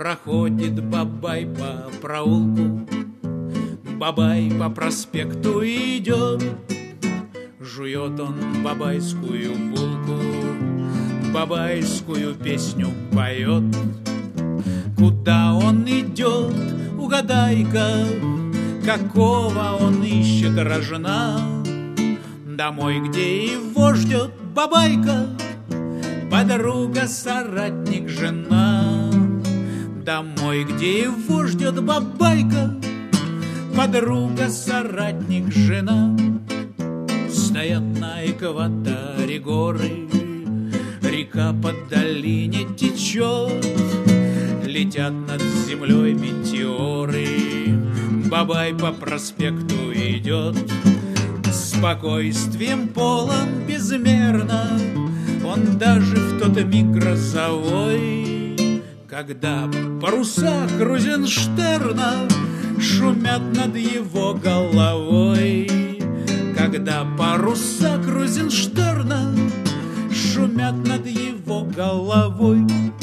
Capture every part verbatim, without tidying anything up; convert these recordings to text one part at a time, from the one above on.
Проходит бабай по проулку, бабай по проспекту идет. Жует он бабайскую булку, бабайскую песню поет. Куда он идет, угадай-ка, какого он ищет рожна? Домой, где его ждет бабайка, подруга, соратник, жена. Домой, где его ждет бабайка, подруга, соратник, жена. Стоят на экваторе горы, река по долине течет. Летят над землей метеоры, бабай по проспекту идет. Спокойствием полон безмерно он даже в тот миг грозовой, когда паруса Крузенштерна шумят над его головой. Когда паруса Крузенштерна шумят над его головой.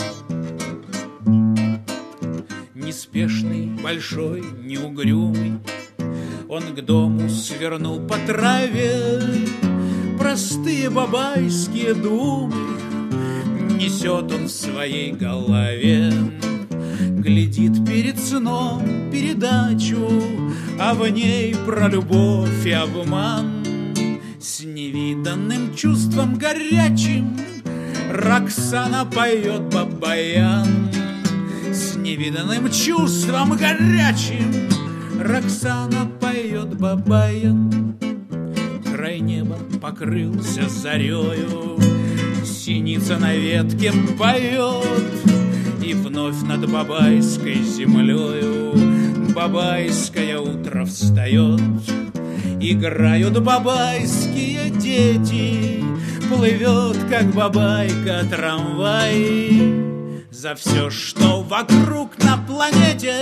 Неспешный, большой, неугрюмый, он к дому свернул по траве. Простые бабайские думы несет он в своей голове. Глядит перед сном передачу, а в ней про любовь и обман. С невиданным чувством горячим Роксана поет бабаян. С невиданным чувством горячим Роксана поет бабаян. Край неба покрылся зарею, синица на ветке поет. И вновь над бабайской землею бабайское утро встает. Играют бабайские дети, плывет, как бабайка, трамвай. За все, что вокруг на планете,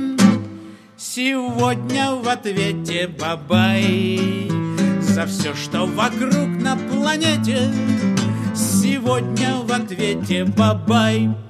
сегодня в ответе бабай. За все, что вокруг на планете, сегодня в ответе бабай.